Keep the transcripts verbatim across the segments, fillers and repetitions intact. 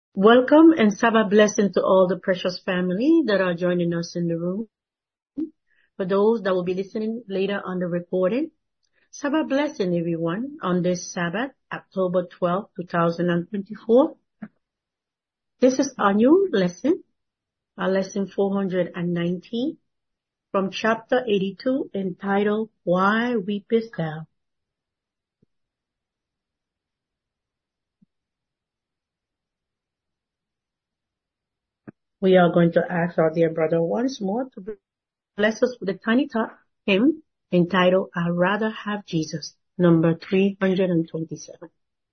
Welcome and Sabbath blessing to all the precious family that are joining us in the room. For those that will be listening later on the recording, Sabbath blessing everyone on this Sabbath, October twelfth, two thousand twenty-four. This is our new lesson, our lesson four hundred nineteen from chapter eighty-two entitled, Why Weepest Thou? We are going to ask our dear brother once more to bless us with a tiny thought hymn entitled, I'd Rather Have Jesus, number three hundred twenty-seven.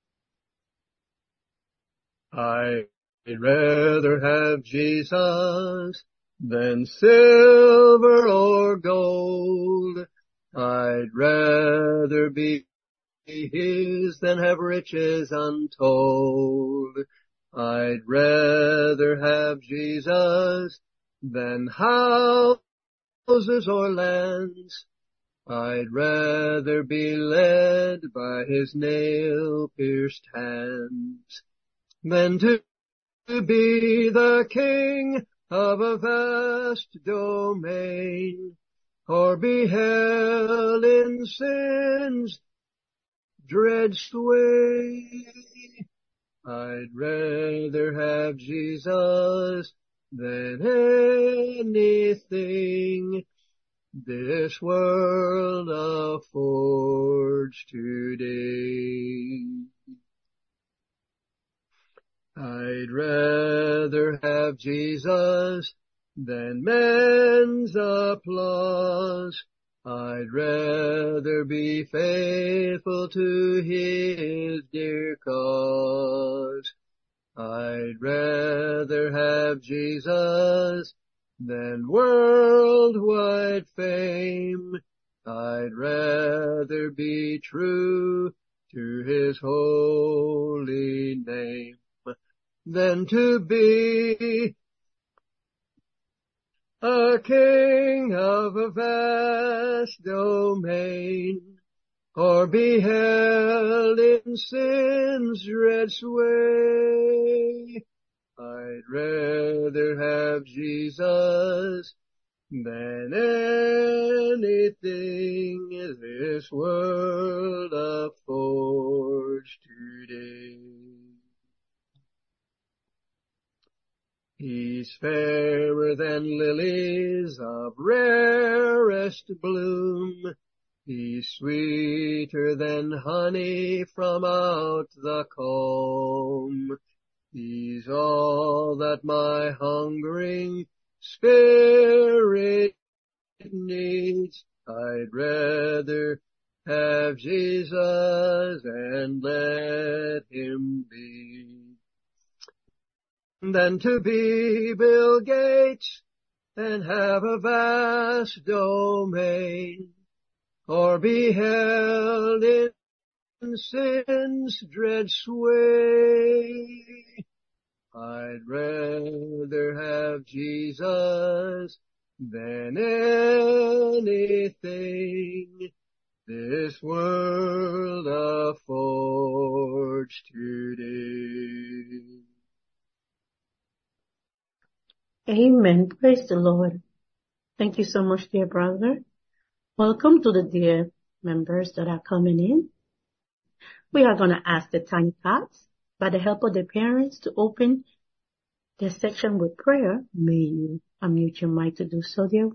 I'd rather have Jesus than silver or gold. I'd rather be His than have riches untold. I'd rather have Jesus than houses or lands. I'd rather be led by His nail-pierced hands than to be the king of a vast domain, or be held in sin's dread sway. I'd rather have Jesus than anything this world affords today. I'd rather have Jesus than men's applause. I'd rather be faithful to His dear cause. I'd rather have Jesus than worldwide fame. I'd rather be true to His holy name than to be a king of a vast domain, or be held in sin's dread sway. I'd rather have Jesus than anything this world affords today. He's fairer than lilies of rarest bloom. He's sweeter than honey from out the comb. He's all that my hungering spirit needs. I'd rather have Jesus and let Him be than to be Bill Gates and have a vast domain, or be held in sin's dread sway. I'd rather have Jesus than anything this world affords today. Amen. Praise the Lord. Thank you so much, dear brother. Welcome to the dear members that are coming in. We are going to ask the tiny tots, by the help of their parents, to open their section with prayer. May you unmute your mic to do so, dear.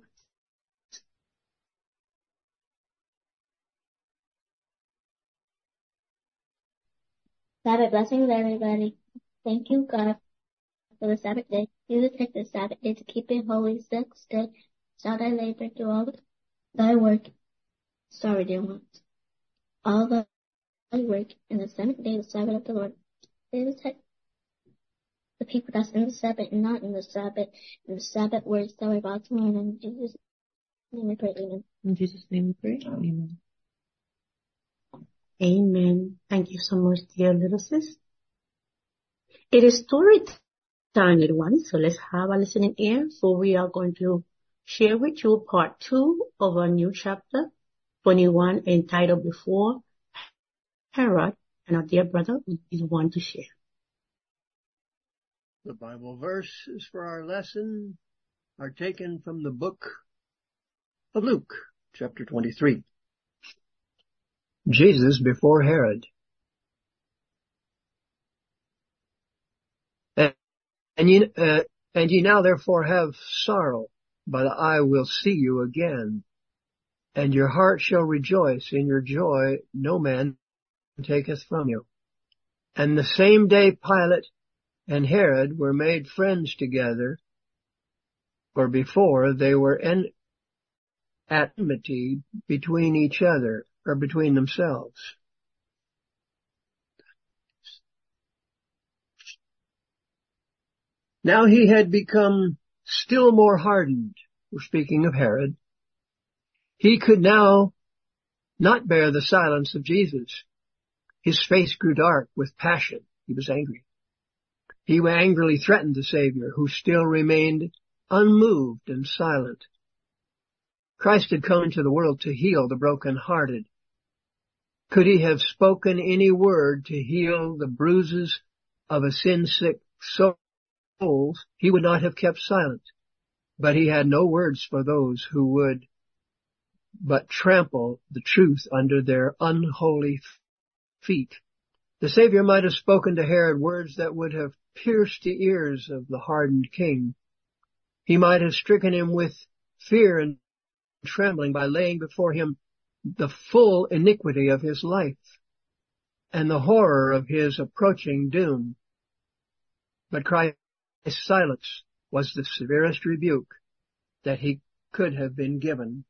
Sabbath blessings, everybody. Thank you, God, for the Sabbath day. You will take the Sabbath day to keep it holy. Sixth day, shall thy labor do all thy work. Sorry, dear ones. All thy work in the seventh day, the Sabbath of the Lord. They will take the people that's in the Sabbath and not in the Sabbath, and the Sabbath words that we're about to learn. In Jesus' name we pray, amen. In Jesus' name we pray, amen. Amen. Thank you so much, dear little sis. It is story time, little one, so let's have a listening ear. So we are going to share with you part two of our new chapter, twenty-one, entitled Before Herod, and our dear brother is one to share. The Bible verses for our lesson are taken from the book of Luke, chapter twenty-three. Jesus before Herod. And, and, ye, uh, and ye now therefore have sorrow, but I will see you again, and your heart shall rejoice. In your joy no man taketh from you. And the same day Pilate and Herod were made friends together, for before they were in at enmity between each other, or between themselves. Now he had become still more hardened. We're speaking of Herod. He could now not bear the silence of Jesus. His face grew dark with passion. He was angry. He angrily threatened the Savior, who still remained unmoved and silent. Christ had come into the world to heal the brokenhearted. Could he have spoken any word to heal the bruises of a sin-sick soul, he would not have kept silent. But he had no words for those who would but trample the truth under their unholy feet. The Savior might have spoken to Herod words that would have pierced the ears of the hardened king. He might have stricken him with fear and trembling by laying before him the full iniquity of his life and the horror of his approaching doom. But Christ's silence was the severest rebuke that he could have been given.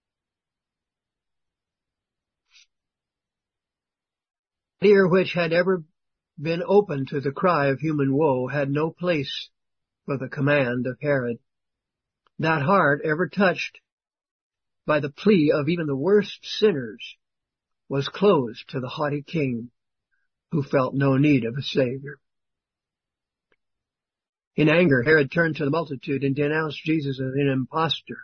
The ear which had ever been open to the cry of human woe had no place for the command of Herod. That heart, ever touched by the plea of even the worst sinners, was closed to the haughty king who felt no need of a Savior. In anger, Herod turned to the multitude and denounced Jesus as an impostor.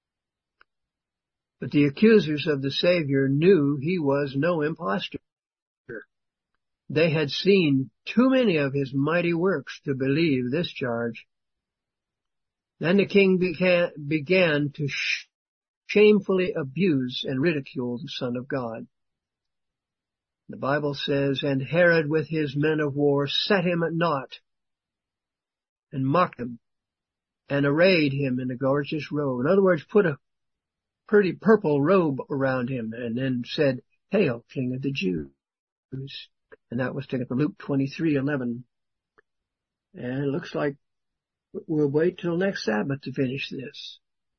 But the accusers of the Savior knew he was no impostor. They had seen too many of his mighty works to believe this charge. Then the king began, began to sh- shamefully abuse and ridicule the Son of God. The Bible says, and Herod with his men of war set him at naught and mocked him and arrayed him in a gorgeous robe. In other words, put a pretty purple robe around him and then said, "Hail, King of the Jews." And that was taken from Luke twenty-three eleven. And it looks like we'll wait till next Sabbath to finish this.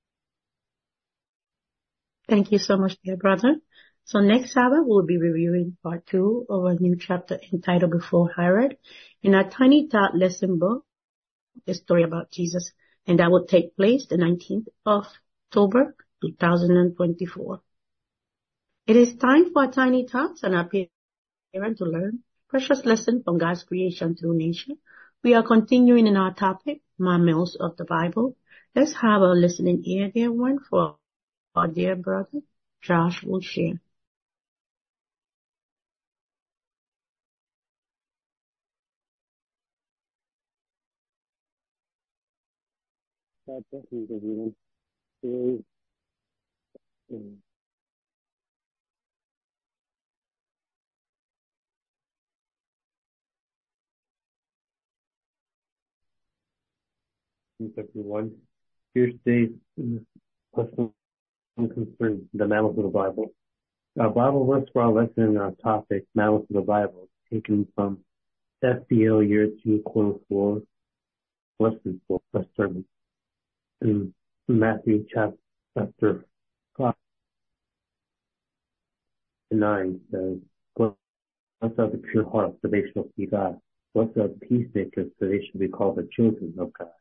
Thank you so much, dear brother. So next Sabbath, we'll be reviewing part two of a new chapter entitled Before Herod in our Tiny Tot lesson book, the story about Jesus. And that will take place the nineteenth of October, two thousand twenty-four. It is time for our Tiny Tots and our parents to learn precious lesson from God's creation through nature. We are continuing in our topic, mammals of the Bible. Let's have a listening ear, dear one, for our dear brother, Josh will share. God bless you, everyone. Today, um, everyone. Here's today's lesson concerning the mammals of the Bible. Our Bible verse for our lesson and our topic, mammals of the Bible, taken from S B L Year two, Quarter four, Lesson four, First Sermon, in Matthew chapter five and nine says, "Blessed are the pure heart, for they shall see God. Blessed are the peacemakers, for they shall be called the children of God."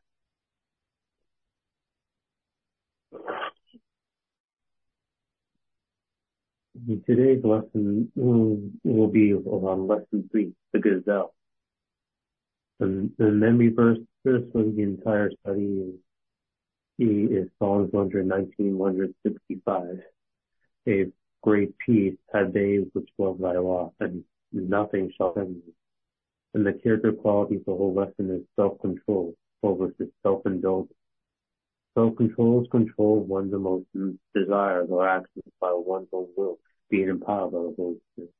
Today's lesson will, will be on lesson three, the gazelle. And the memory verse, verse for the entire study is, is Psalms one nineteen, one sixty-five. A great peace have they which love thy law, and nothing shall offend me. And the character quality of the whole lesson is self-control versus self-indulgence. Self-control is control of one's emotions, desires, or actions by one's own will, being empowered by the Holy Spirit.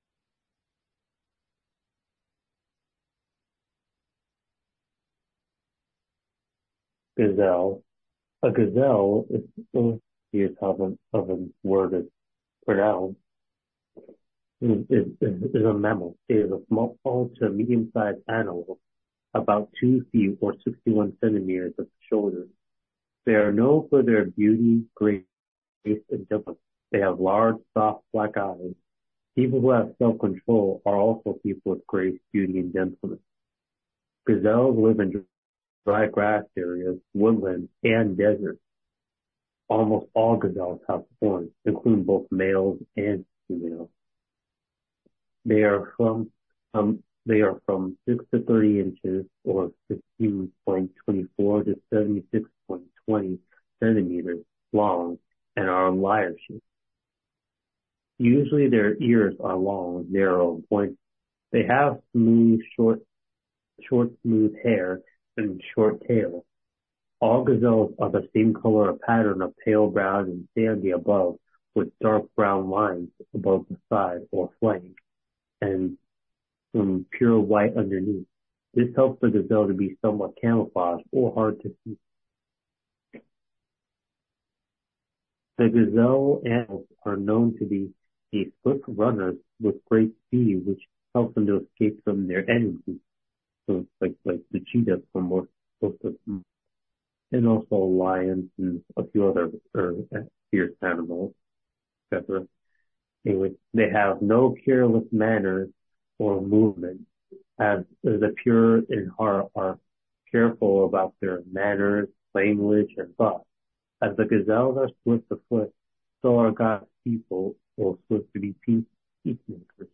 Gazelle. A gazelle is the use of a, of a word is pronounced. Is, is, is a mammal. It is a small to medium-sized animal, about two feet or sixty-one centimeters of shoulder. They are known for their beauty, grace, and dimples. They have large, soft, black eyes. People who have self-control are also people with grace, beauty, and gentleness. Gazelles live in dry grass areas, woodlands, and deserts. Almost all gazelles have horns, including both males and females. They are from um, they are from six to thirty inches, or fifteen point two four to seventy-six point two zero centimeters long, and are lyre shaped. Usually their ears are long, narrow, and pointed. They have smooth, short, short, smooth hair and short tail. All gazelles are the same color or pattern of pale brown and sandy above, with dark brown lines above the side or flank, and some pure white underneath. This helps the gazelle to be somewhat camouflaged or hard to see. The gazelle animals are known to be the swift runners with great speed, which helps them to escape from their enemies. So like like the cheetah from most of them, and also lions and a few other or fierce animals, et cetera. Anyway, they have no careless manners or movement, as the pure in heart are careful about their manners, language, and thoughts. As the gazelles are swift of foot, so are God's people, or swift to be peace, peacemakers.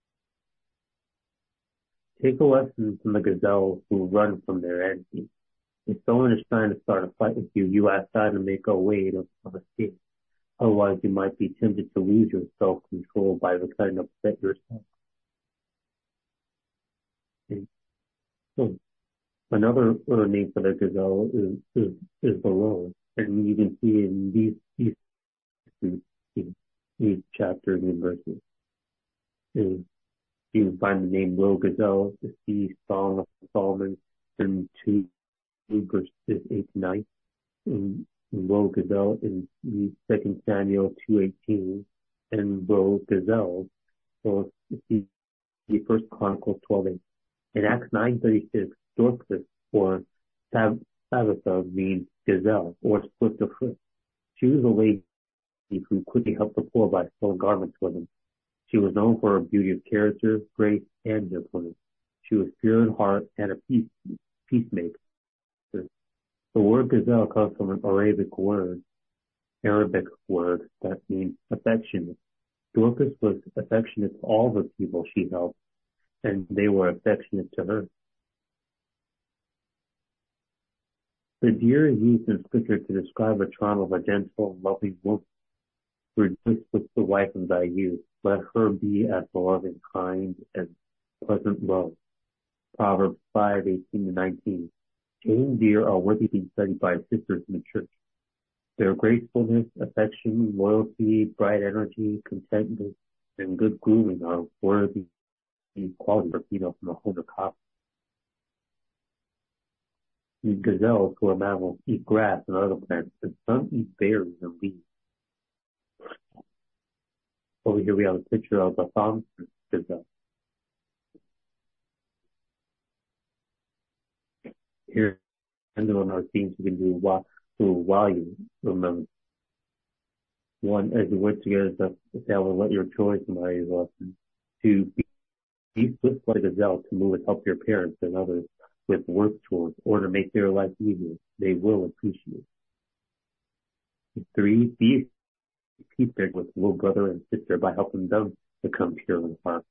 Take a lesson from the gazelles who run from their enemies. If someone is trying to start a fight with you, you ask God to make a way of, of escape. Otherwise, you might be tempted to lose your self-control by trying to upset yourself. And so, another uh, name for the gazelle is, is, is the roe. And you can see in these, these, these, these chapters and verses. And you can find the name roe gazelle, it's the Song of Solomon, and two verses eight to nine. And roe gazelle in the Second Samuel two eighteen, and roe gazelle, so it's the, the First Chronicles twelve eight. In Acts nine thirty-six, Dorcas, or Tabitha, means gazelle, or swift of foot. She was a lady who quickly helped the poor by sewing garments for them. She was known for her beauty of character, grace, and gentleness. She was pure in heart and a peace, peacemaker. The word gazelle comes from an Arabic word, Arabic word that means affectionate. Dorcas was affectionate to all the people she helped, and they were affectionate to her. The deer is used in scripture to describe a charm of a gentle and loving woman. Rejoice with the wife of thy youth. Let her be as the loving, kind, and pleasant rose. Proverbs five eighteen to nineteen. Tame deer are worthy to be studied by sisters in the church. Their gracefulness, affection, loyalty, bright energy, contentment, and good grooming are worthy qualities for females from the home of copper. Gazelles, who are mammals, eat grass and other plants, and some eat berries and leaves. Over here we have a picture of a Thompson gazelle. Here, and on our themes, we can do while, while you remember. One, as you work together, to establish let your choice in my lesson. Two, be, be swift like a gazelle to move and help your parents and others with work chores or to make their life easier. They will appreciate. Three, be peacemakers with little brother and sister by helping them become pure in heart.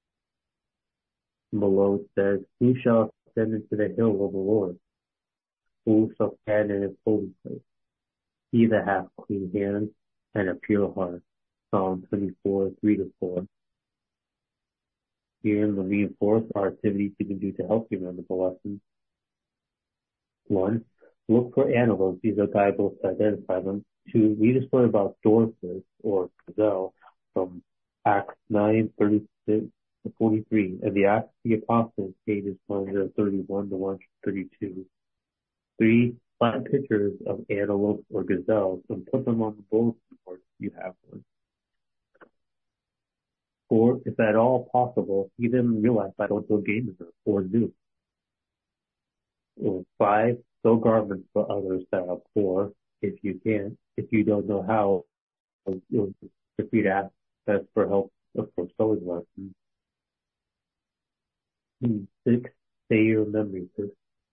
Below it says, who shall ascend into the hill of the Lord? Who shall stand in his holy place? He that hath clean hands and a pure heart. Psalm twenty-four, three to four. Here in the reinforce our activities you can do to help you remember the lessons. One, look for antelopes. These are guidebooks to identify them. Two, read a story about Dorcas or gazelle from Acts nine thirty-six to forty-three, and the Acts of the Apostles, pages one thirty-one to one thirty-two. Three, find pictures of antelopes or gazelles and put them on the bulletin board if you have one. Four, if at all possible, see them in real life by going to a game reserve or zoo. Or five, sew garments for others that are poor if you can. If you don't know how, you'll feel free to ask us for help for sewing lessons. Hmm. Six, say your memory first.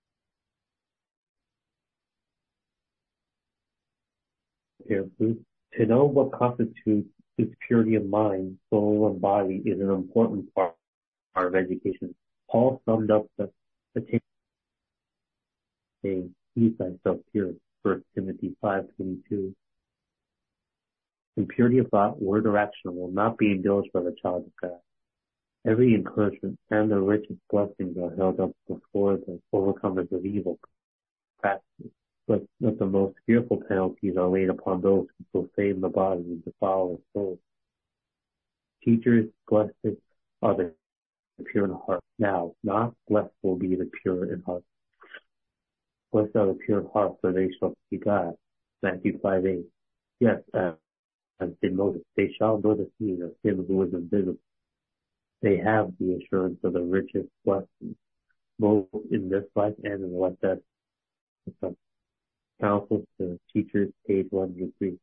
Here, to know what constitutes its purity of mind, soul, and body is an important part of education. Paul summed up the, the saying, keep thyself pure, First Timothy five twenty-two. Impurity of thought, word, or action will not be indulged by the child of God. Every encouragement and the richest blessings are held up before the overcomers of evil practices, but that the most fearful penalties are laid upon those who profane the body and defile the soul. Teachers, blessed are the pure in heart. Now, not blessed will be the pure in heart. Blessed are the pure in heart, for they shall see God. Matthew five eight. Yes, uh, as did Moses, they shall know the seed of him who is invisible. They have the assurance of the richest blessings, both in this life and in the life that comes. Counsel to Teachers, page one hundred three.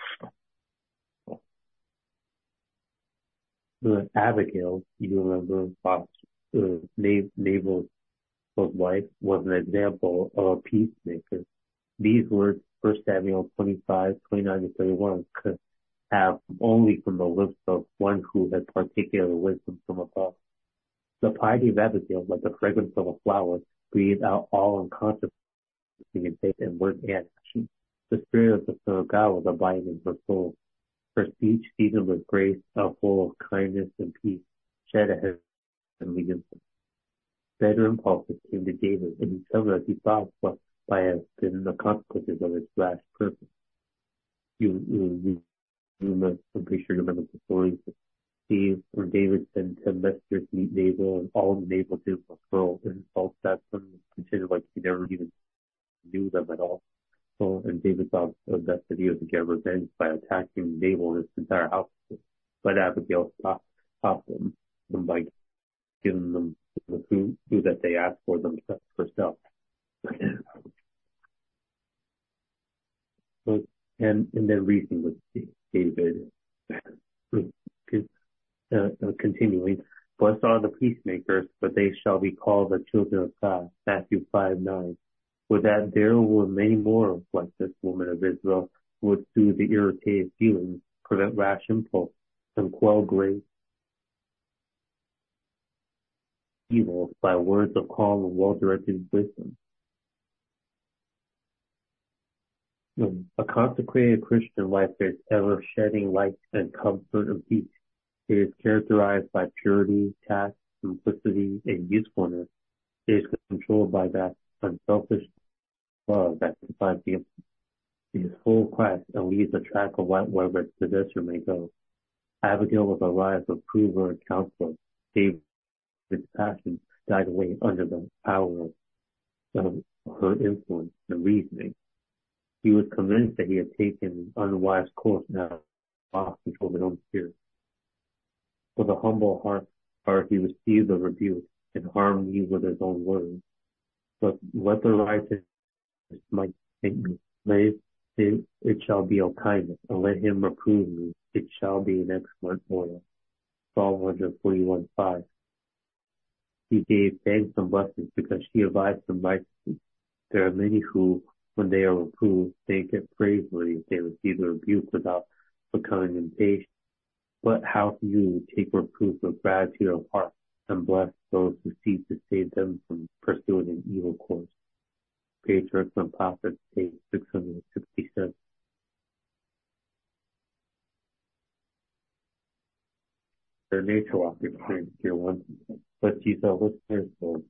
Uh, Abigail, you remember, uh, Nabal's wife, was an example of a peacemaker. These words, First Samuel twenty-five, twenty-nine to thirty-one, could have only from the lips of one who had partaken of the wisdom from above. The piety of Abigail, like the fragrance of a flower, breathed out all unconscious in faith and word and action. The spirit of the Son of God was abiding in her soul. Her speech, seasoned with grace, uh, full of kindness and peace, shed a heavenly influence. Better impulses came to David, and he discovered as he thought what might have been the consequences of his rash purpose. You, you, you, I'm pretty sure you remember the story. Steve or David sent ten messengers to meet Nabal, and all Nabal did was throw insults at them, considered like he never even knew them at all. So, and David thought of that he was to get revenge by attacking Nabal and his entire house. But Abigail stopped, stopped them, them by giving them the food, food that they asked for themselves herself. So, and, and then reasoning with David, uh, uh, continuing, blessed are the peacemakers, but they shall be called the children of God. Matthew five nine. With that, there were many more like this woman of Israel who would soothe the irritated feelings, prevent rash impulse, and quell great evil by words of calm and well-directed wisdom. A consecrated Christian life is ever shedding light and comfort and peace. It is characterized by purity, tact, simplicity, and usefulness. It is controlled by that unselfish love that defines the is full of Christ and leads the track of wherever its possessor may go. Abigail was a wise approver and counselor. David's passion died away under the power of her influence and reasoning. He was convinced that he had taken an unwise course and had lost control of his own spirit. With a humble heart, heart he received the rebuke and harmed me with his own words. But let the righteous might think me. Let it, it, it shall be of kindness, and let him reprove me. It shall be an excellent oil. Psalm one forty-one five. He gave thanks and blessings because she advised him righteously. There are many who, when they are reproved, think it praiseworthy if they receive the rebuke without becoming impatient. But how can you take reproof with gratitude of heart and bless those who seek to save them from pursuing an evil course? Patriarchs and Prophets, page six hundred sixty-seven. nature walk experience here once. Let's use our listeners. So,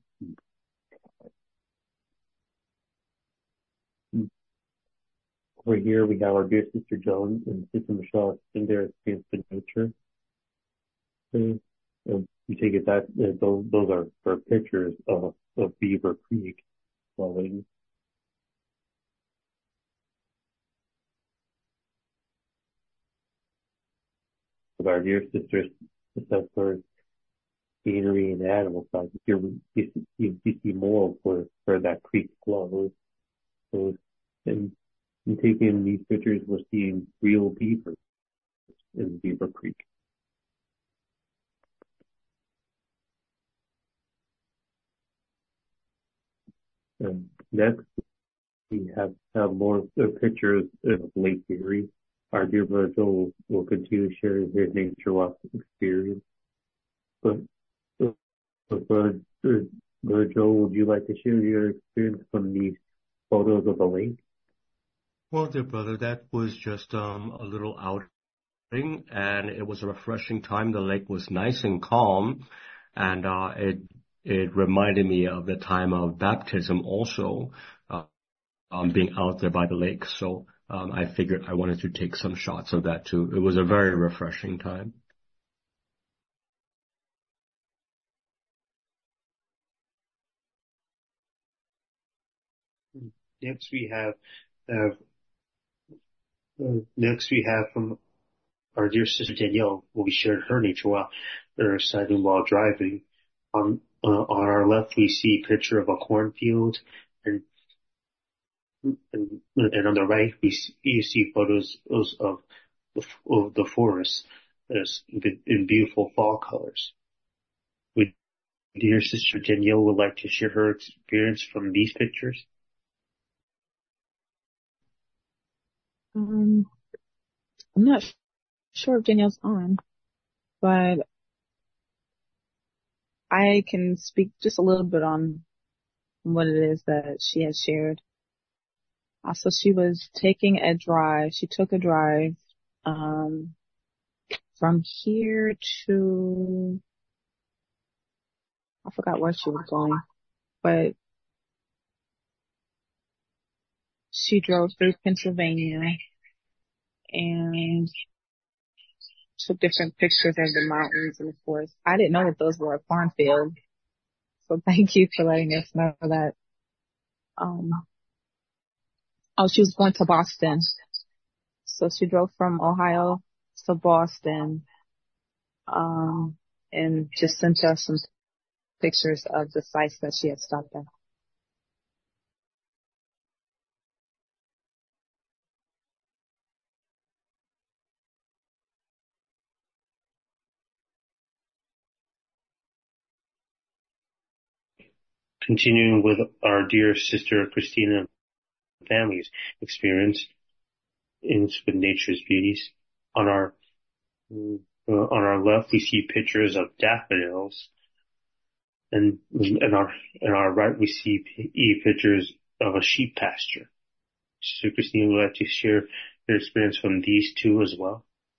over here we have our dear Sister Joan and Sister Michelle in their experience in nature. So, and you take it that uh, those those are for pictures of of Beaver Creek flowing. With our dear sisters, the for scenery and animal side, here we you, you, you see more where where that creek flows. So, and in taking these pictures, we're seeing real beavers in Beaver Creek. And next, we have, have more uh, pictures of Lake Erie. Our dear brother Joel will continue to share his nature walk experience. But, but, but brother, brother Joel, would you like to share your experience from these photos of the lake? Well, dear brother, that was just um, a little outing, and it was a refreshing time. The lake was nice and calm, and uh, it it reminded me of the time of baptism also, uh, um, being out there by the lake. So um, I figured I wanted to take some shots of that too. It was a very refreshing time. Next we have, uh, uh, next we have from our dear sister Danielle, where we shared her nature walk, or sighting while driving. On uh, on our left, we see a picture of a cornfield, and and, and on the right, we see, you see photos of the, of the forest as in beautiful fall colors. Would dear sister Danielle would like to share her experience from these pictures? Um, I'm not sure if Danielle's on, but I can speak just a little bit on what it is that she has shared. Uh, so she was taking a drive. She took a drive um, from here to, I forgot where she was going, but she drove through Pennsylvania and took different pictures of the mountains and the forest. I didn't know that those were a cornfield, so thank you for letting us know that. Um, oh, she was going to Boston. So she drove from Ohio to Boston, um, and just sent us some pictures of the sites that she had stopped at. Continuing with our dear sister Christina family's experience in with nature's beauties. On our uh, on our left, we see pictures of daffodils, and and our and our right, we see p- pictures of a sheep pasture. Sister Christina would like to share your experience from these two as well.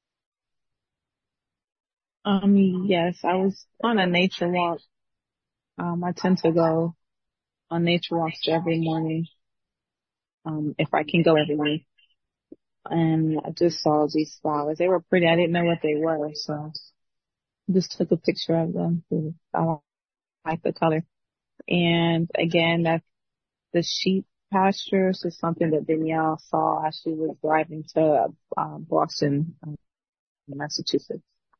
Um, yes, I was on a nature walk. Um, I tend to go on nature walks every morning, um, if I can go every morning. And I just saw these flowers. They were pretty. I didn't know what they were, so I just took a picture of them. I like the color. And again, that's the sheep pastures is something that Danielle saw as she was driving to uh, Boston, um, Massachusetts.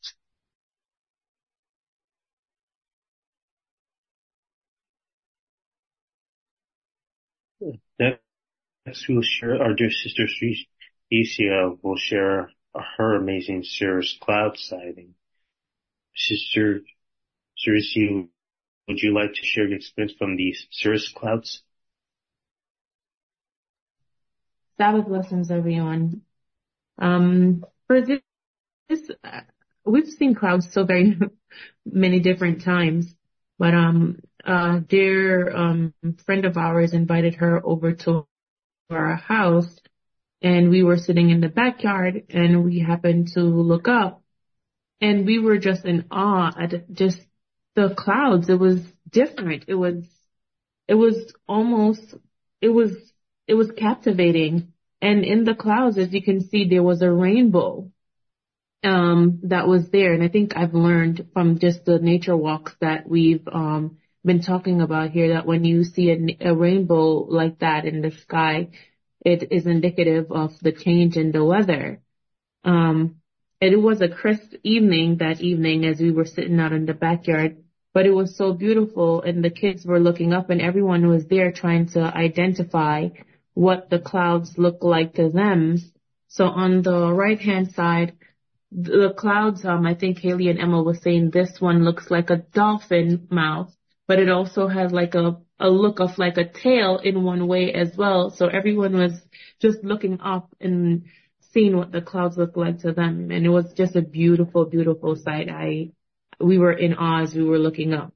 Next, we'll share our dear sister Thesia will share her amazing cirrus cloud sighting. Sister Thesia, would you like to share your experience from these cirrus clouds? Sabbath blessings, everyone. Um, for this, this uh, we've seen clouds so very many different times, but um, a dear um friend of ours invited her over to our house, and we were sitting in the backyard, and we happened to look up, and we were just in awe at just the clouds. It was different. It was, it was almost, it was, it was captivating. And in the clouds, as you can see, there was a rainbow, um, that was there. And I think I've learned from just the nature walks that we've, um, been talking about here, that when you see a, a rainbow like that in the sky, it is indicative of the change in the weather. Um, it was a crisp evening that evening as we were sitting out in the backyard, but it was so beautiful, and the kids were looking up and everyone was there trying to identify what the clouds look like to them. So on the right hand side, the clouds, um, I think Haley and Emma was saying this one looks like a dolphin mouth, but it also has like a, a look of like a tail in one way as well. So everyone was just looking up and seeing what the clouds look like to them. And it was just a beautiful, beautiful sight. I, we were in awe as we were looking up.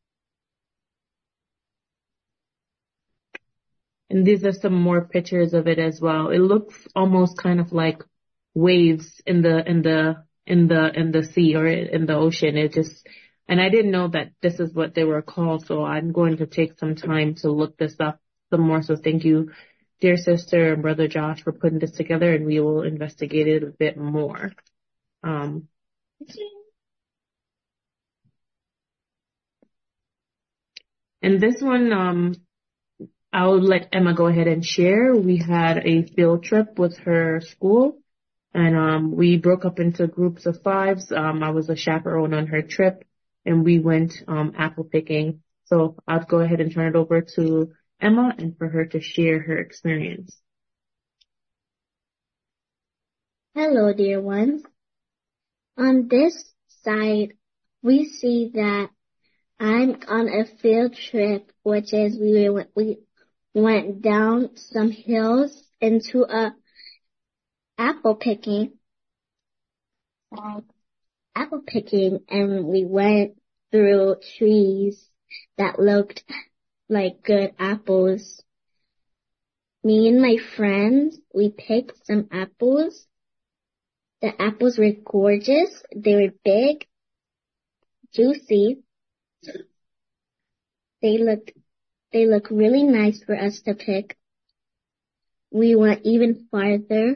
And these are some more pictures of it as well. It looks almost kind of like waves in the, in the, in the, in the sea or in the ocean. It just, and I didn't know that this is what they were called. So I'm going to take some time to look this up some more. So thank you, dear sister and brother Josh, for putting this together, and we will investigate it a bit more. Um, and this one, um, I'll let Emma go ahead and share. We had a field trip with her school, and um, we broke up into groups of fives. Um, I was a chaperone on her trip, and we went um, apple picking. So I'll go ahead and turn it over to Emma and for her to share her experience. Hello, dear ones. On this side, we see that I'm on a field trip, which is we went, we went down some hills into a apple picking, uh, apple picking, and we went through trees that looked like good apples. Me and my friends, we picked some apples. The apples were gorgeous. They were big, juicy. They looked, they look really nice for us to pick. We went even farther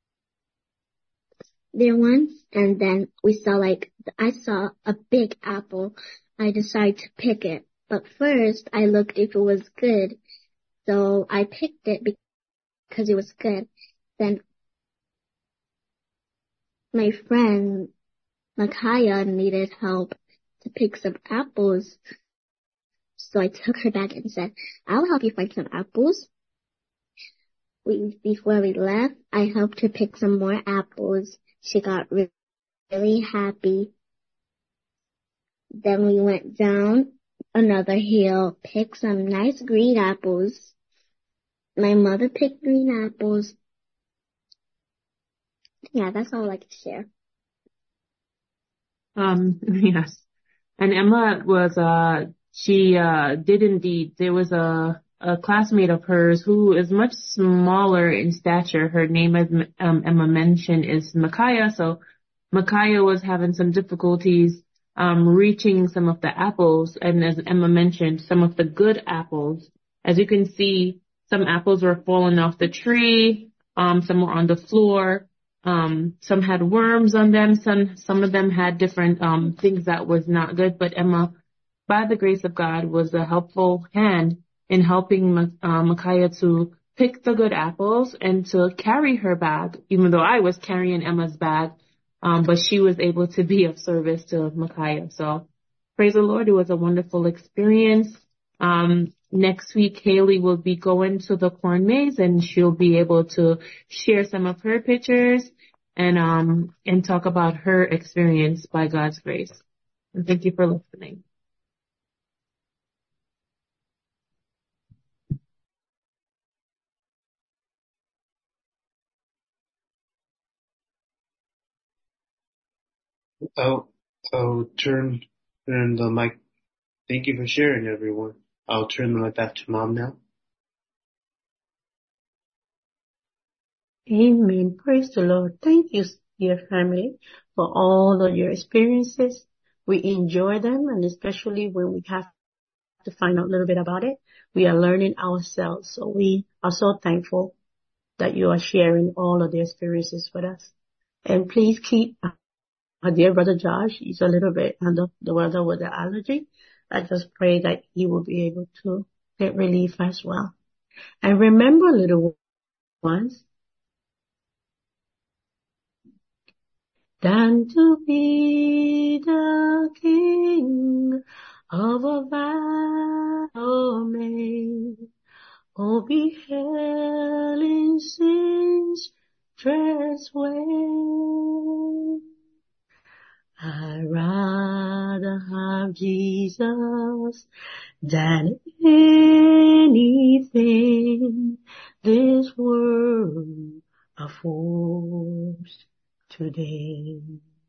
there once, and then we saw like, I saw a big apple. I decided to pick it, but first I looked if it was good. So I picked it because it was good. Then my friend Makaya needed help to pick some apples. So I took her back and said, I'll help you find some apples. We, before we left, I helped her pick some more apples. She got really, really happy. Then we went down another hill, picked some nice green apples. My mother picked green apples. Yeah, that's all I like to share. Um, yes. And Emma was, uh, she, uh, did indeed. There was a, a classmate of hers who is much smaller in stature. Her name, as um, Emma mentioned, is Micaiah. So Micaiah was having some difficulties, um, reaching some of the apples. And as Emma mentioned, some of the good apples. As you can see, some apples were falling off the tree. Um, some were on the floor. Um, some had worms on them. Some, some of them had different, um, things that was not good. But Emma, by the grace of God, was a helpful hand in helping uh, Micaiah to pick the good apples and to carry her bag, even though I was carrying Emma's bag. Um, but she was able to be of service to Micaiah. So praise the Lord. It was a wonderful experience. Um, next week, Haley will be going to the corn maze, and she'll be able to share some of her pictures and, um, and talk about her experience by God's grace. And thank you for listening. I'll, I'll turn, turn the mic. Thank you for sharing, everyone. I'll turn the mic back to Mom now. Amen. Praise the Lord. Thank you, dear family, for all of your experiences. We enjoy them, and especially when we have to find out a little bit about it, we are learning ourselves. So we are so thankful that you are sharing all of the experiences with us. And please keep our dear brother Josh. He's a little bit under the weather with the allergy. I just pray that he will be able to get relief as well. And remember, little ones, than to be the king of a vile maid, or be held in sin's dread's way. I'd rather have Jesus than anything this world affords today.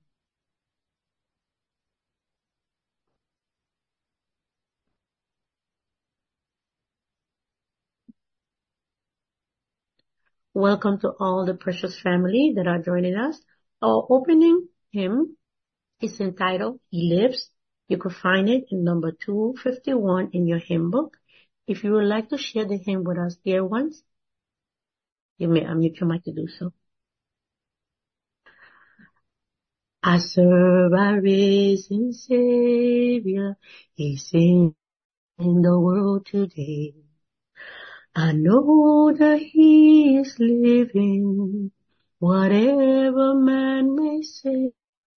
Welcome to all the precious family that are joining us. Our opening hymn is entitled, He Lives. You could find it in number two fifty-one in your hymn book. If you would like to share the hymn with us, dear ones, you may unmute your mic to do so. I serve a risen Savior. He's in, in the world today. I know that He is living, whatever man may say.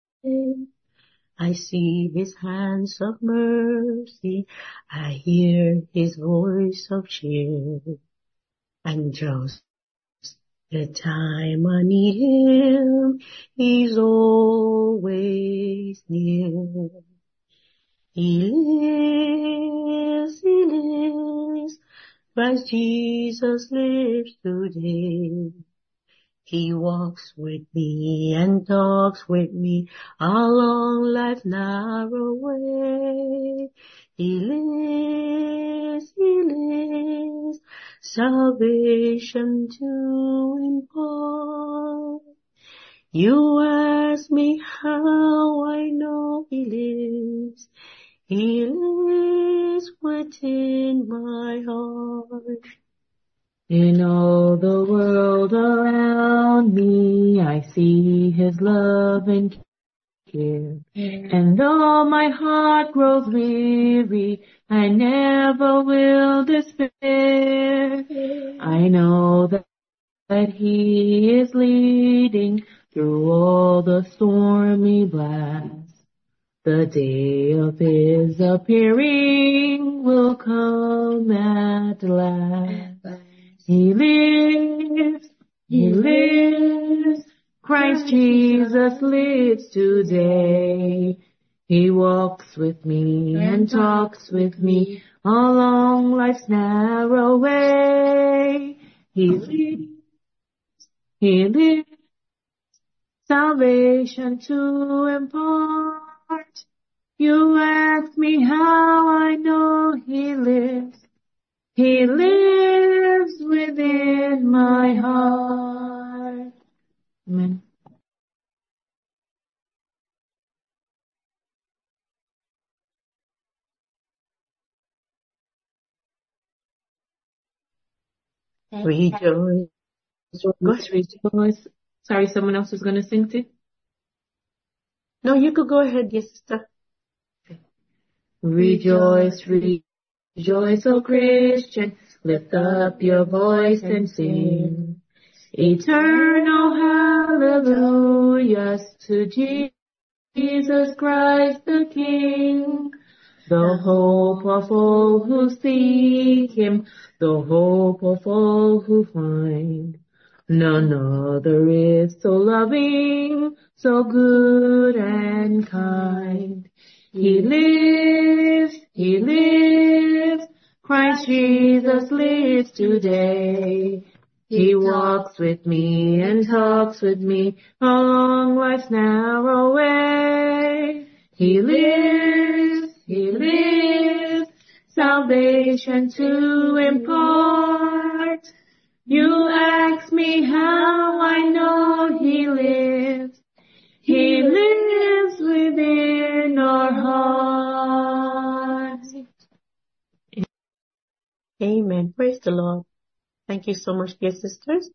I see His hands of mercy, I hear His voice of cheer, and just the time I need Him, He's always near. He lives, He lives, Christ Jesus lives today. He walks with me and talks with me along life's narrow way. He lives, He lives, salvation to impart. You ask me how I know He lives. He lives within my heart. In all the world around me, I see His love and care. And though my heart grows weary, I never will despair. I know that, that He is leading through all the stormy blasts. The day of His appearing will come at last. He lives, He lives, Christ Jesus lives today. He walks with me and talks with me along life's narrow way. He lives, He lives, salvation to impart. You ask me how I know He lives. He lives within my heart. Amen. Rejoice. Rejoice, rejoice. Sorry, someone else was going to sing too? No, you could go ahead, yes, sister. Rejoice, rejoice, O Christian. Lift up your voice and sing. Eternal hallelujahs to Jesus Christ the King. The hope of all who seek Him, the hope of all who find. None other is so loving, so good and kind. He lives, He lives, Christ Jesus lives today. He walks with me and talks with me along life's narrow way. He lives, He lives, salvation to impart. You ask me how I know He lives. He lives within our hearts. Amen. Praise the Lord. Thank you so much, dear sisters.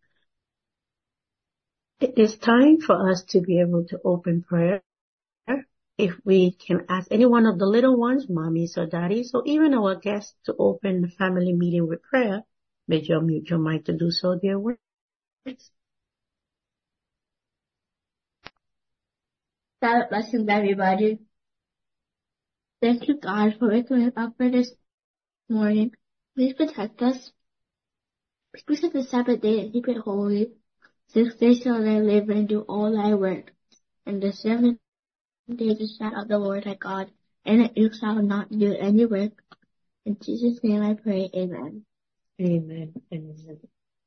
It is time for us to be able to open prayer. If we can ask any one of the little ones, mommies or daddies, or even our guests to open the family meeting with prayer, may you unmute your mic to do so, dear ones. God blessings, everybody. Thank you, God, for waking us up for this morning. Please protect us. Please set the Sabbath day and keep it holy. Six days shall I live and do all thy work. And the seventh day the Sabbath of the Lord thy God, and you shall not do any work. In Jesus' name I pray, amen. Amen. Amen.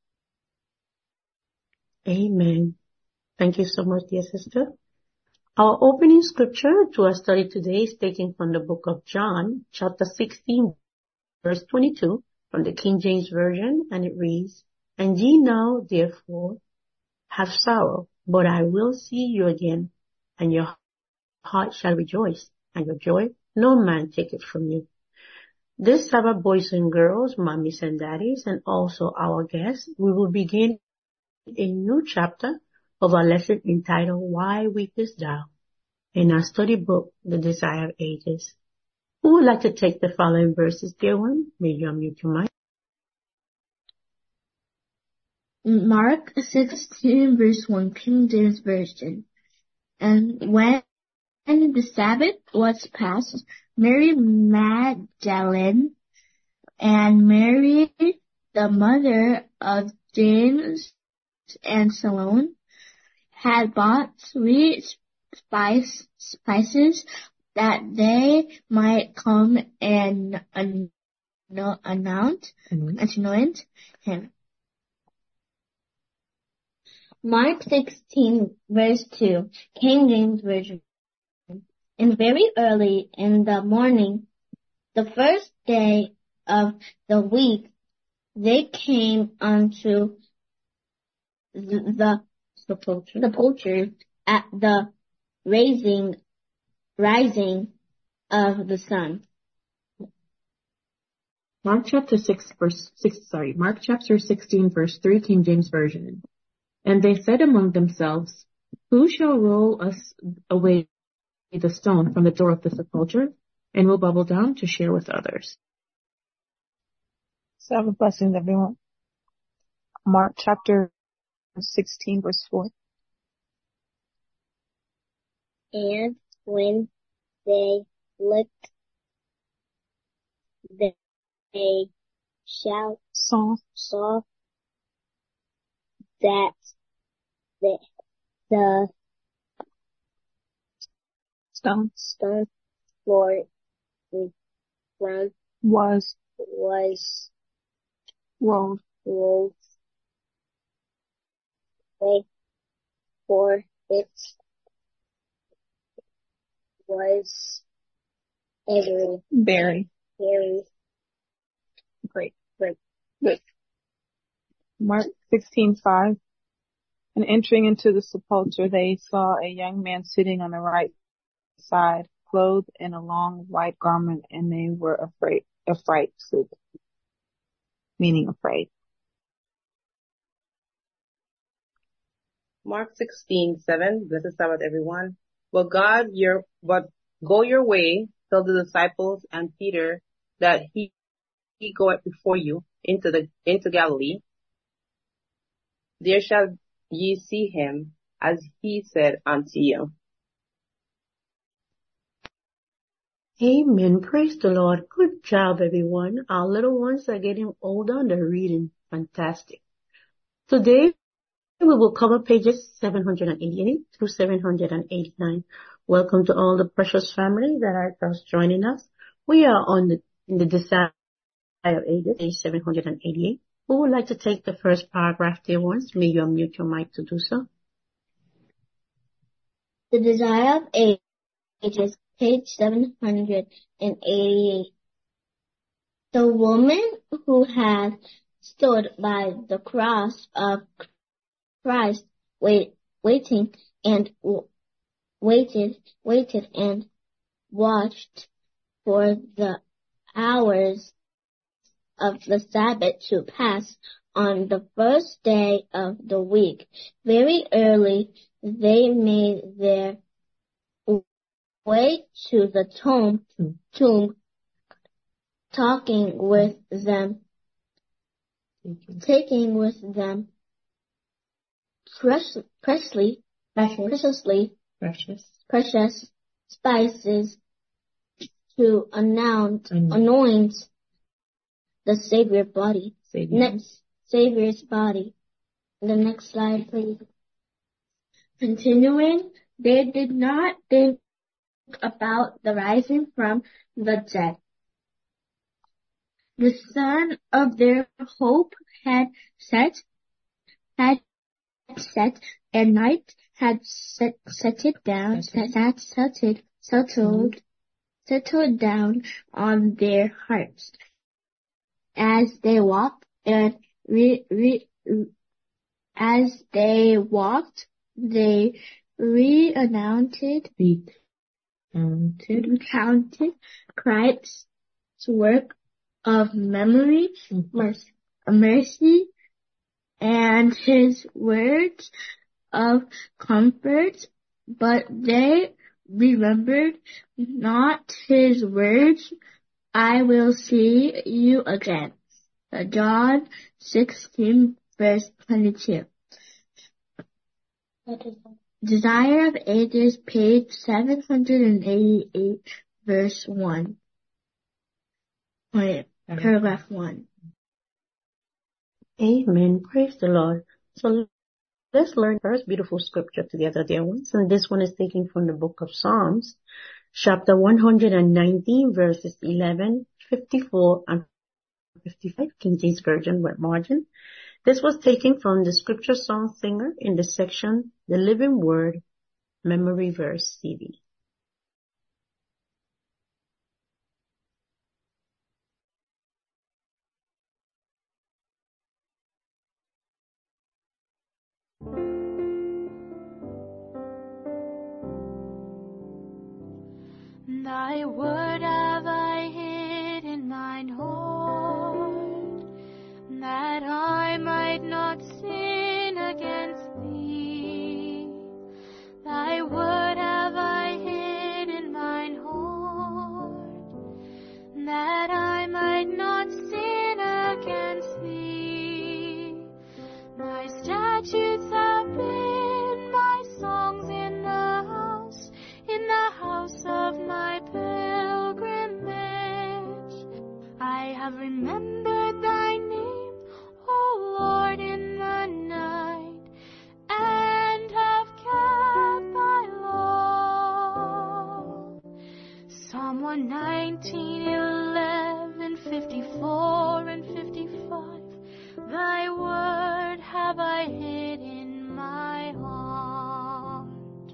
Amen. Thank you so much, dear sister. Our opening scripture to our study today is taken from the book of John, chapter sixteen, verse twenty-two, from the King James Version, and it reads, And ye now, therefore, have sorrow, but I will see you again, and your heart shall rejoice, and your joy no man take it from you. This Sabbath, boys and girls, mommies and daddies, and also our guests, we will begin a new chapter of our lesson entitled, Why Weepest Thou? In our study book, The Desire of Ages. Who would like to take the following verses, dear one? May you unmute your mic. Mark sixteen, verse one, King James Version. And when the Sabbath was past, Mary Magdalene and Mary, the mother of James and Salome, had bought sweet spice, spices that they might come and an, anoint, mm-hmm. anoint him. Mark sixteen, verse two, King James Version. And very early in the morning, the first day of the week, they came unto the, the sepulchre, sepulchre at the rising, rising of the sun. Mark chapter six, verse six. Sorry, Mark chapter sixteen, verse three, King James Version. And they said among themselves, Who shall roll us away the stone from the door of the sepulchre, and will bubble down to share with others? Sabbath blessings, everyone. Mark chapter sixteen, verse four. And when they looked, they shout, saw, saw that the, the stone, stone floor from was, was rolled, rolled away, for it was very, very, very great, great. Good. Mark sixteen five. And entering into the sepulchre, they saw a young man sitting on the right side, clothed in a long white garment, and they were afraid, affrighted, meaning afraid. Mark sixteen seven. Blessed Sabbath, everyone. But God, your, but go your way, tell the disciples and Peter that he, he goeth before you into the, into Galilee. There shall ye see him, as he said unto you. Amen. Praise the Lord. Good job, everyone. Our little ones are getting older and they're reading. Fantastic. Today, we will cover pages seven hundred eighty-eight through seven hundred eighty-nine. Welcome to all the precious family that are just joining us. We are on the, in the Desire of Ages, page seven hundred eighty-eight. Who would like to take the first paragraph, dear ones? May you unmute your mic to do so. The Desire of Ages, page seven hundred eighty-eight. The woman who had stood by the cross of Christ, wait, waiting and waited, waited and watched for the hours of the Sabbath to pass on the first day of the week. Very early they made their way to the tomb, tomb, talking with them, taking with them precious, precious, preciously, Precious. precious spices to anoint, Mm. anoint the Savior body. Savior. Next, Savior's body. The next slide, please. Continuing, they did not think about the rising from the dead. The sun of their hope had set, had set, and night had set, settled down, had settled, settled, settled down on their hearts. As they walked and re, re, as they walked, they re-announced, Counted. counted Christ's work of memory, mercy, mercy, and his words of comfort, but they remembered not his words, I will see you again. John sixteen, verse twenty-two. Desire of Ages, page seven hundred eighty-eight, verse one. Wait, paragraph one. Amen. Praise the Lord. So let's learn first beautiful scripture together, dear ones. And this one is taken from the book of Psalms, chapter one hundred nineteen, verses eleven, fifty-four, and fifty-five, King James Version with margin. This was taken from the Scripture Song Singer in the section, The Living Word Memory Verse C D. Thy word have I hid in mine heart, that I might not sin against thee. Thy word have I hid in mine heart, that I might not sin against thee. Thy statutes have been my songs in the house, in the house of my pilgrimage. I have remembered thy name, O Lord, in the night, and have kept thy law. Psalm one nineteen, eleven, fifty-four, and fifty-five. Thy word have I hid in my heart.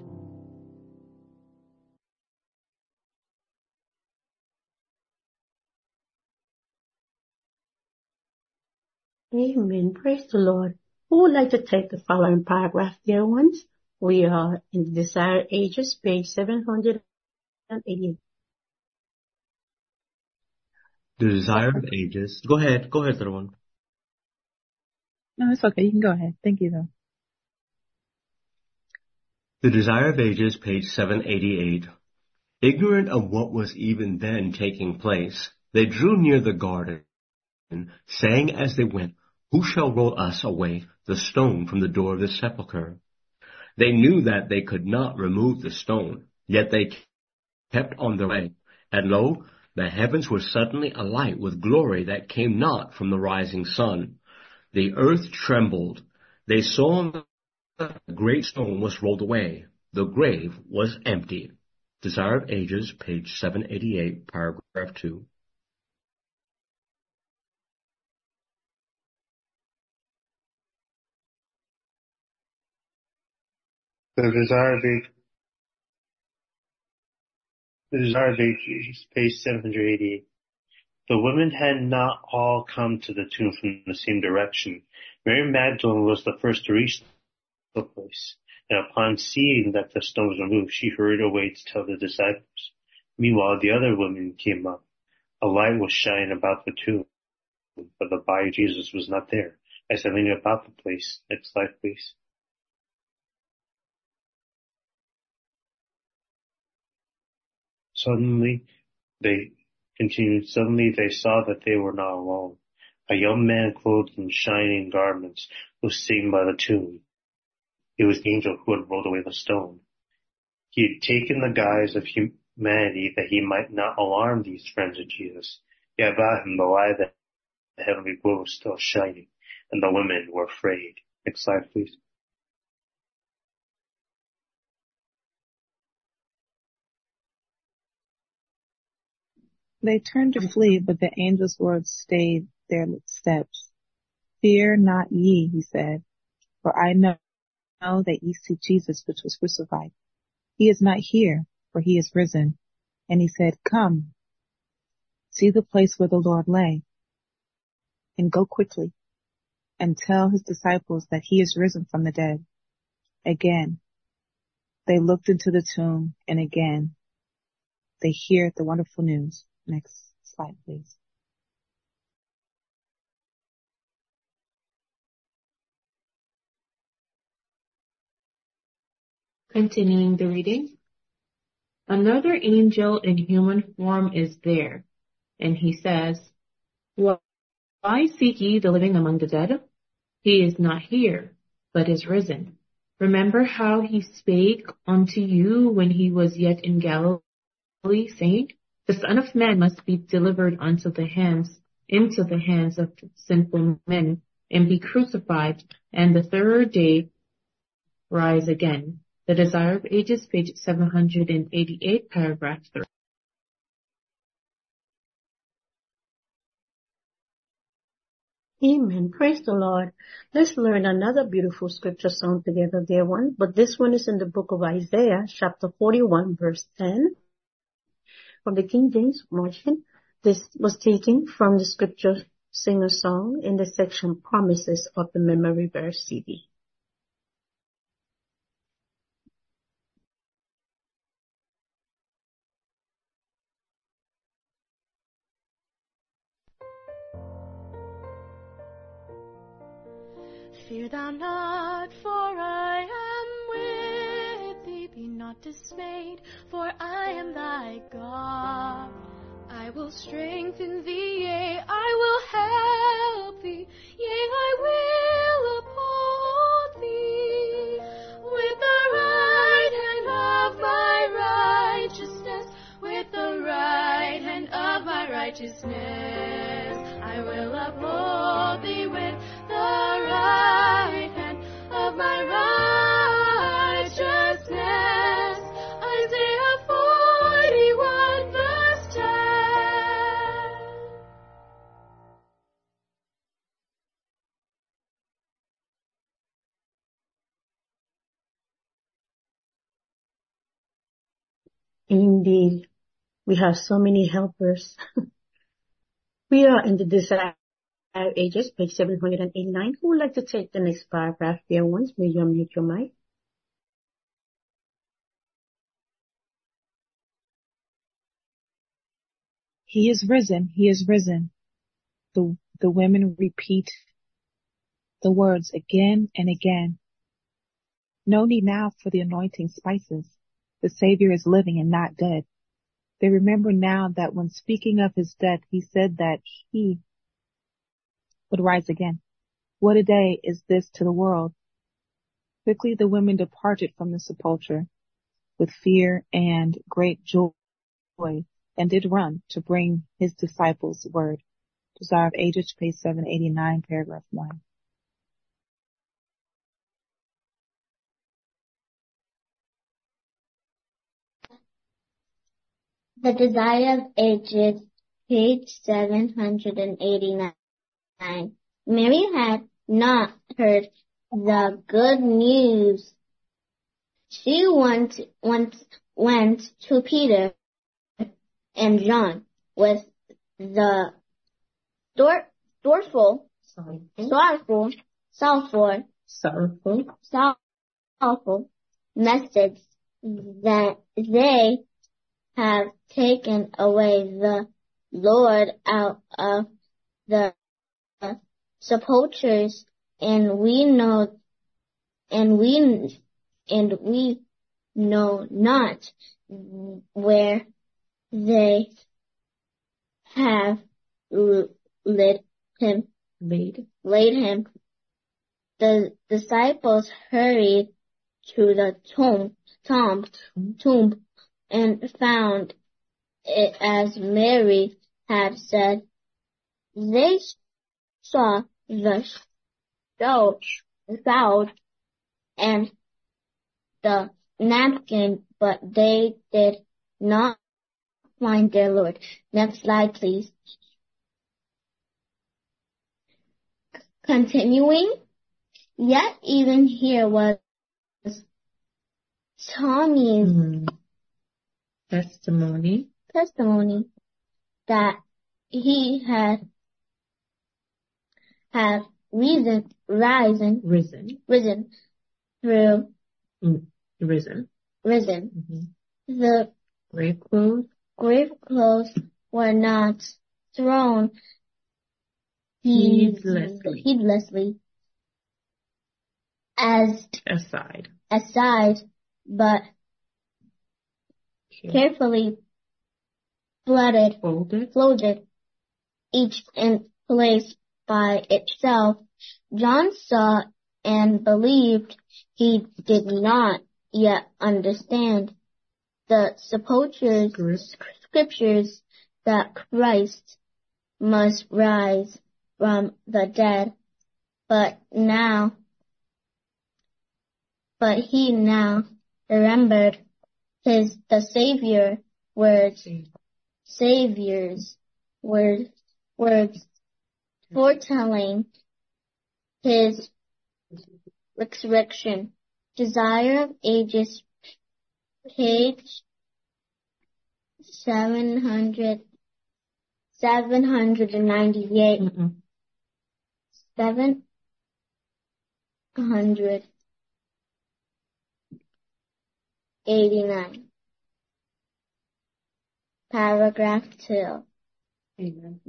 Amen. Praise the Lord. Who would like to take the following paragraph, dear ones? We are in the Desire Ages, page seven hundred eighty-eight. The Desire of Ages. Go ahead. Go ahead, little one. No, it's okay. You can go ahead. Thank you, though. The Desire of Ages, page seven eighty-eight. Ignorant of what was even then taking place, they drew near the garden, saying as they went, Who shall roll us away the stone from the door of the sepulchre? They knew that they could not remove the stone, yet they kept on their way. And lo, the heavens were suddenly alight with glory that came not from the rising sun. The earth trembled. They saw that the great stone was rolled away. The grave was empty. Desire of Ages, page seven eighty-eight, paragraph two. The Desire of Ages, the Desire of Ages, page seven hundred eighty-eight. The women had not all come to the tomb from the same direction. Mary Magdalene was the first to reach the place, And upon seeing that the stone was removed, she hurried away to tell the disciples. Meanwhile, the other women came up. A light was shining about the tomb, but the body of Jesus was not there. I said, leaning about the place. Next slide, please. Suddenly, they continued, suddenly they saw that they were not alone. A young man clothed in shining garments was sitting by the tomb. It was the angel who had rolled away the stone. He had taken the guise of humanity that he might not alarm these friends of Jesus. Yet about him the light of the heavenly glow was still shining, and the women were afraid. Next slide, please. They turned to flee, but the angel's words stayed their steps. Fear not ye, he said, for I know that ye seek Jesus, which was crucified. He is not here, for he is risen. And he said, come, see the place where the Lord lay, and go quickly, and tell his disciples that he is risen from the dead. Again, they looked into the tomb, and again, they heard the wonderful news. Next slide, please. Continuing the reading. Another angel in human form is there, and he says, why seek ye the living among the dead? He is not here, but is risen. Remember how he spake unto you when he was yet in Galilee, saying, the Son of Man must be delivered unto the hands, into the hands of sinful men, and be crucified, and the third day rise again. The Desire of Ages, page seven hundred eighty-eight, paragraph three. Amen. Praise the Lord. Let's learn another beautiful scripture song together, dear one. But this one is in the book of Isaiah, chapter forty-one, verse ten. From the King James Version. This was taken from the scripture singer song in the section Promises of the Memory Verse C D. Fear thou not, for I am with thee. Be not dismayed, for I am thy God. I will strengthen thee, yea, I will help thee, yea, I will uphold thee. With the right hand of my righteousness, with the right hand of my righteousness, I will uphold thee with the right hand of my righteousness. Isaiah forty-one, verse ten. Indeed, we have so many helpers. We are in the Desire of Ages, page seven hundred eighty-nine. Who would like to take the next paragraph, dear ones? May you unmute your mic? He is risen, he is risen. The, the women repeat the words again and again. No need now for the anointing spices. The Savior is living and not dead. They remember now that when speaking of his death, he said that he would rise again. What a day is this to the world. Quickly the women departed from the sepulchre with fear and great joy, and did run to bring his disciples word. Desire of Ages, page seven eighty-nine, paragraph one. The Desire of Ages, page seven hundred eighty-nine. Mary had not heard the good news. She went, went, went to Peter and John with the door, doorful, sorrowful, sorrowful, Sorrowful, sorrowful message that they have taken away the Lord out of the sepulchres, and we know, and we, and we know not where they have laid him. Laid. Laid him. The disciples hurried to the tomb, tomb, tomb, and found it as Mary had said. They saw the shroud and the napkin, but they did not find their Lord. Next slide, please. Continuing, yet even here was Tommy's mm-hmm. testimony. testimony that he had had risen, risen, risen, risen through, mm, risen, risen. Mm-hmm. The grave clothes, grave clothes were not thrown heedlessly, heedlessly as aside, aside, but okay. carefully folded, folded, folded, each in place by itself. John saw and believed. He did not yet understand the sepulchres, scriptures that Christ must rise from the dead. But now, but he now remembered his, the Savior words, Savior's words, words, foretelling his resurrection. Desire of Ages, page seven hundred, seven hundred ninety-eight. Mm-mm. Seven hundred eighty-nine. Paragraph two. Amen.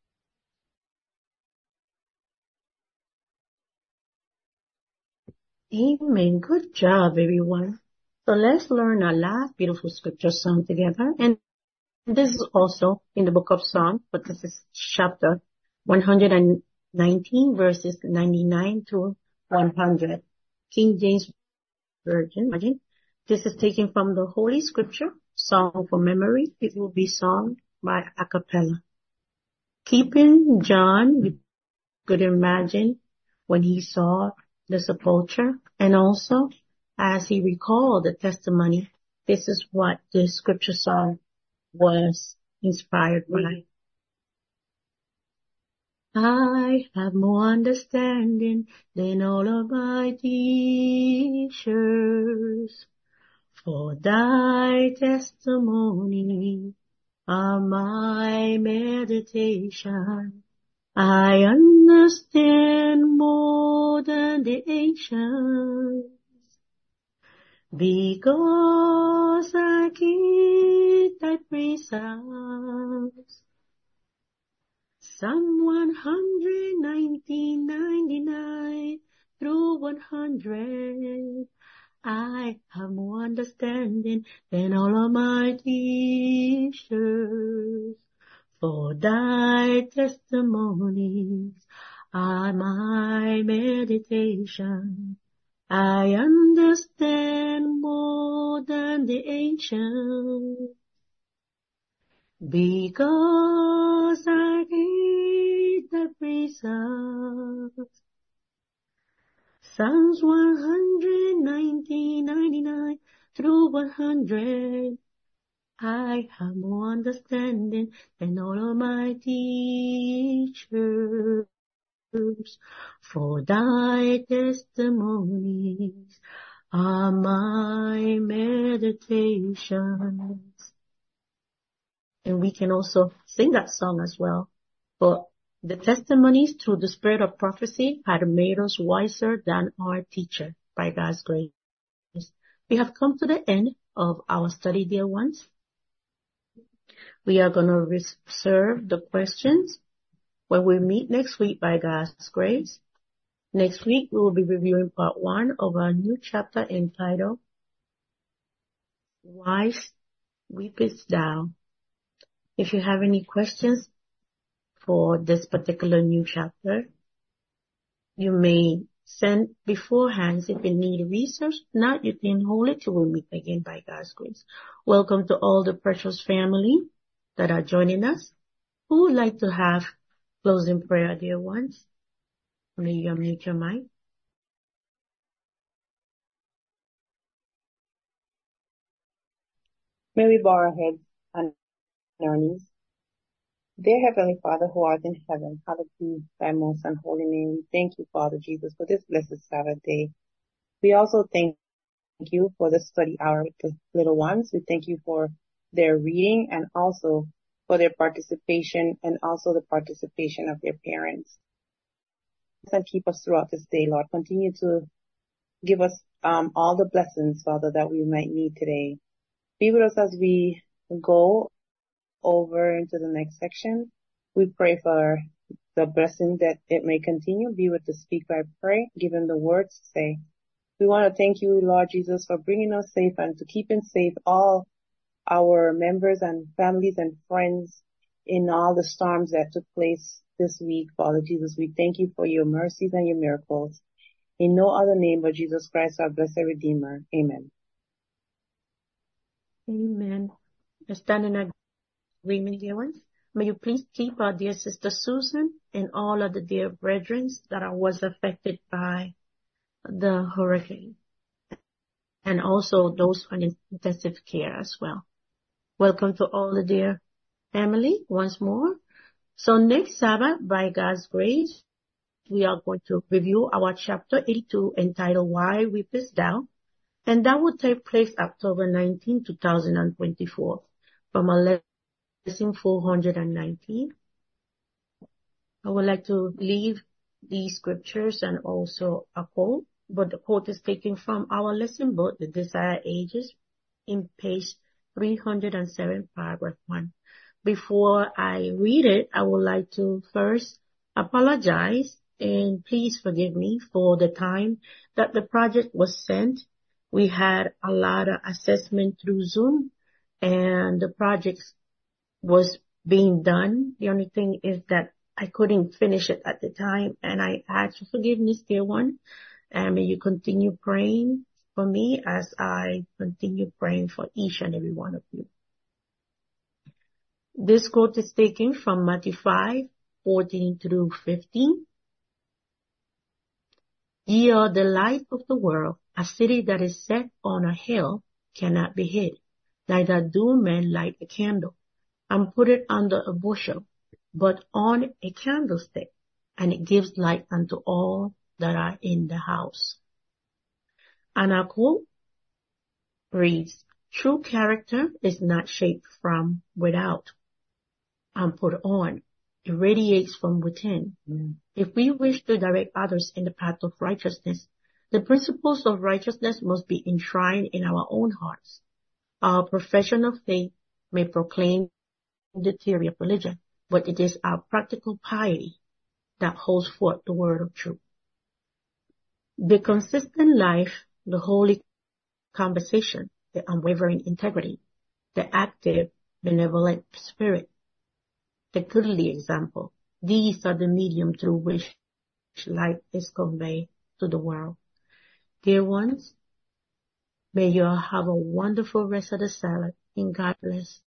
Amen. Good job, everyone. So let's learn our last beautiful scripture song together. And this is also in the book of Psalms, but this is chapter one hundred nineteen, verses ninety-nine to one hundred. King James Version. This is taken from the Holy Scripture, Song for Memory. It will be sung by a cappella. Keeping John, you could imagine when he saw the sepulchre, and also as he recalled the testimony, this is what the scripture song was inspired by. I have more understanding than all of my teachers, for thy testimony are my meditation. I understand more than the ancients, because I keep thy precepts. Psalm one nineteen, ninety-nine through one hundred. I have more understanding than all of my teachers, for thy testimonies are my meditation. I understand more than the ancients, because I read the precepts. Psalms one nineteen, ninety-nine through one hundred. I have more understanding than all of my teachers, for thy testimonies are my meditations. And we can also sing that song as well. For the testimonies through the spirit of prophecy had made us wiser than our teacher by God's grace. We have come to the end of our study, dear ones. We are going to reserve the questions when we meet next week by God's grace. Next week, we will be reviewing part one of our new chapter entitled, Why Weepest Thou? If you have any questions for this particular new chapter, you may send beforehand if you need research. If not, you can hold it till we meet again by God's grace. Welcome to all the precious family that are joining us. Who would like to have closing prayer, dear ones? May you unmute your mic. May we bow our heads and our knees. Dear Heavenly Father who art in heaven, hallowed be thy most and holy name. We thank you, Father Jesus, for this blessed Sabbath day. We also thank you for the study hour with the little ones. We thank you for their reading and also for their participation and also the participation of their parents. And keep us throughout this day, Lord. Continue to give us um, all the blessings, Father, that we might need today. Be with us as we go over into the next section. We pray for the blessing that it may continue. Be with the speaker, I pray. Give him the words to say. We want to thank you, Lord Jesus, for bringing us safe and to keeping safe all our members and families and friends in all the storms that took place this week, Father Jesus. We thank you for your mercies and your miracles. In no other name but Jesus Christ, our blessed Redeemer. Amen. Amen. I stand in agreement, dear ones. May you please keep our dear sister Susan and all of the dear brethren that are was affected by the hurricane, and also those on intensive care as well. Welcome to all the dear family once more. So next Sabbath, by God's grace, we are going to review our chapter eighty-two entitled Why Weepest Thou? And that will take place October nineteenth, two thousand twenty-four from our lesson four hundred nineteen. I would like to leave these scriptures and also a quote, but the quote is taken from our lesson book, The Desired Ages, in page three hundred seven, paragraph one. Before I read it, I would like to first apologize and please forgive me for the time that the project was sent. We had a lot of assessment through Zoom and the project was being done. The only thing is that I couldn't finish it at the time, and I ask for forgiveness, dear one. And may you continue praying for me as I continue praying for each and every one of you. This quote is taken from Matthew five, fourteen through fifteen. Ye are the light of the world. A city that is set on a hill cannot be hid. Neither do men light a candle and put it under a bushel, but on a candlestick, and it gives light unto all that are in the house. And our quote reads, true character is not shaped from without and put on. It radiates from within. Mm. If we wish to direct others in the path of righteousness, the principles of righteousness must be enshrined in our own hearts. Our profession of faith may proclaim the theory of religion, but it is our practical piety that holds forth the word of truth. The consistent life, the holy conversation, the unwavering integrity, the active, benevolent spirit, the goodly example, these are the medium through which light is conveyed to the world. Dear ones, may you have a wonderful rest of the Sabbath, and God bless.